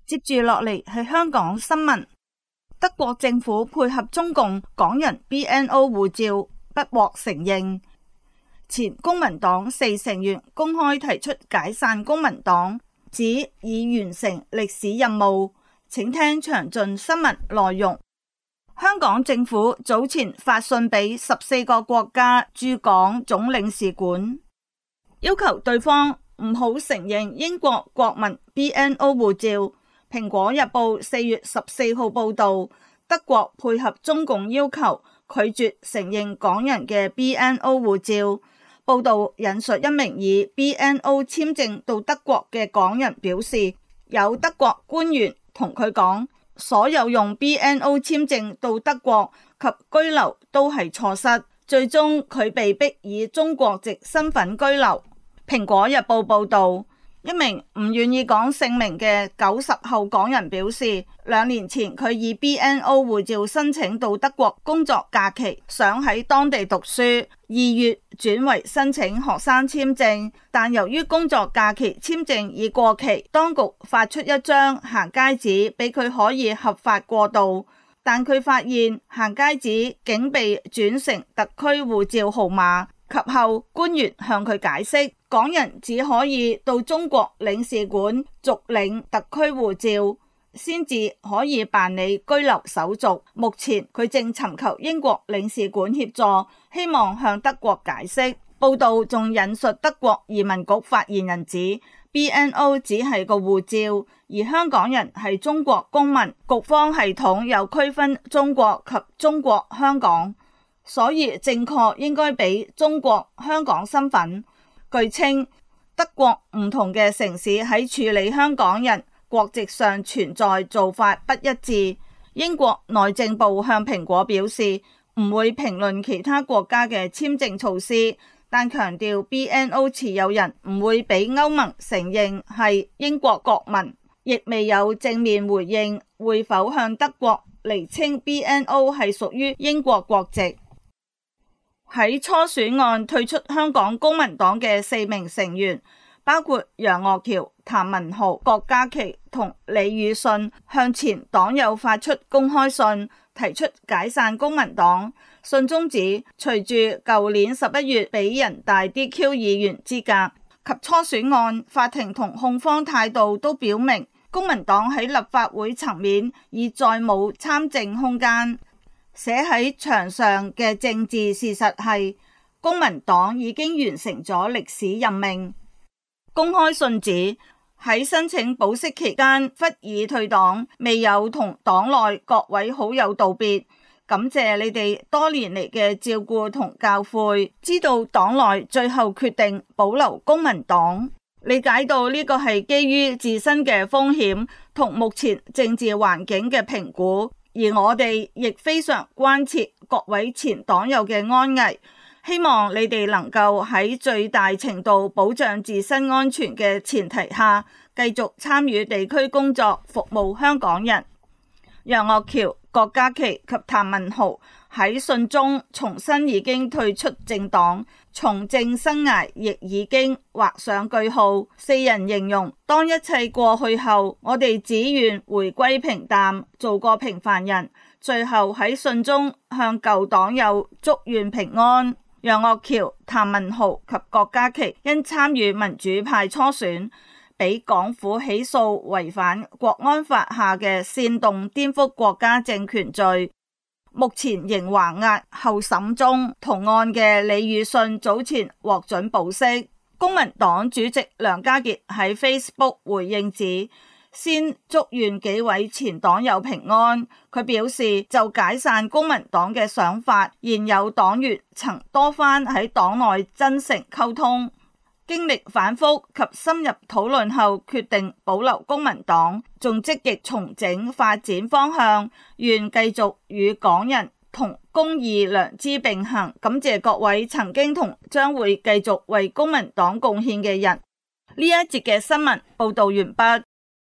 接住落嚟係香港新聞。德國政府配合中共，港人 BNO 護照不獲承認。前公民黨4成員公開提出解散公民黨，指已完成歷史任務。請聽詳盡新聞內容。香港政府早前發信俾14個國家駐港總領事館，要求對方唔好承認英國國民 BNO 護照。蘋果日報4月14號報道，德國配合中共要求，拒絕承認港人嘅 BNO 護照。報道引述一名以 BNO 簽證到德國嘅港人表示，有德國官員同佢講，所有用 BNO 簽證到德國及居留都係錯失，最終佢被逼以中國籍身份居留。蘋果日報報道，一名唔願意講姓名嘅90後港人表示，2年前佢以 BNO 護照申請到德國工作假期，想喺當地讀書，2月轉為申請學生簽證，但由於工作假期簽證已過期，當局發出一張行街紙俾佢可以合法過渡，但佢發現行街紙竟被轉成特區護照號碼。及後官員向佢解釋，港人只可以到中國領事館續領特區護照，先至可以辦理居留手續。目前佢正尋求英國領事館協助，希望向德國解釋。報道仲引述德國移民局發言人指， BNO 只係個護照，而香港人係中國公民，局方系統有區分中國及中國香港，所以正確應該俾中國香港身份。據稱，德國唔同嘅城市喺處理香港人國籍上存在做法不一致。英國內政部向蘋果表示，唔會評論其他國家嘅簽證措施，但強調 BNO 持有人唔會俾歐盟承認係英國國民，亦未有正面回應會否向德國釐清 BNO 係屬於英國國籍。喺初選案退出香港公民黨嘅4名成員，包括楊岳橋、譚文豪、郭家麒同李宇信，向前黨友發出公開信，提出解散公民黨。信中指，隨住舊年11月俾人大 DQ 議員資格及初選案，法庭同控方態度都表明，公民黨喺立法會層面已再冇參政空間。寫喺牆上嘅政治事實係，公民黨已經完成咗歷史任命。公開信指，喺申請保釋期間忽已退黨，未有同黨內各位好友道別，感謝你哋多年嚟嘅照顧同教誨，知道黨內最後決定保留公民黨，理解到呢個係基於自身嘅風險同目前政治環境嘅評估。而我哋亦非常關切各位前黨友嘅安危，希望你哋能夠喺最大程度保障自身安全嘅前提下，繼續參與地區工作，服務香港人。楊岳橋、郭家麒及譚文豪喺信中重申已經退出政黨，從政生涯亦已經畫上句號。4人形容，當一切過去後，我哋只願回歸平淡，做個平凡人。最後喺信中向舊黨友祝願平安。楊岳橋、譚文豪及郭家麒因參與民主派初選，被港府起訴違反國安法下嘅煽動顛覆國家政權罪，目前仍還押候審中。同案嘅李宇信早前獲准保釋。公民黨主席梁家傑喺 Facebook 回應指，先祝願幾位前黨友平安。佢表示，就解散公民黨嘅想法，現有黨員曾多番喺黨內真誠溝通，經歷反覆及深入討論後，決定保留公民黨，仲積極重整發展方向，願繼續與港人同公義良知並行。感謝各位曾經同將會繼續為公民黨貢獻嘅人。呢一節嘅新聞報道完畢。